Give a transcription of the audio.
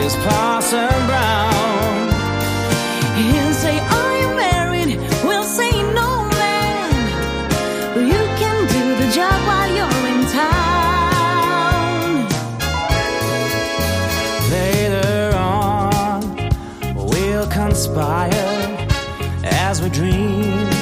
was Parson Brown. He'll say, are you married? We'll say, no, man. You can do the job while you're in town. Later on, we'll conspire as we dream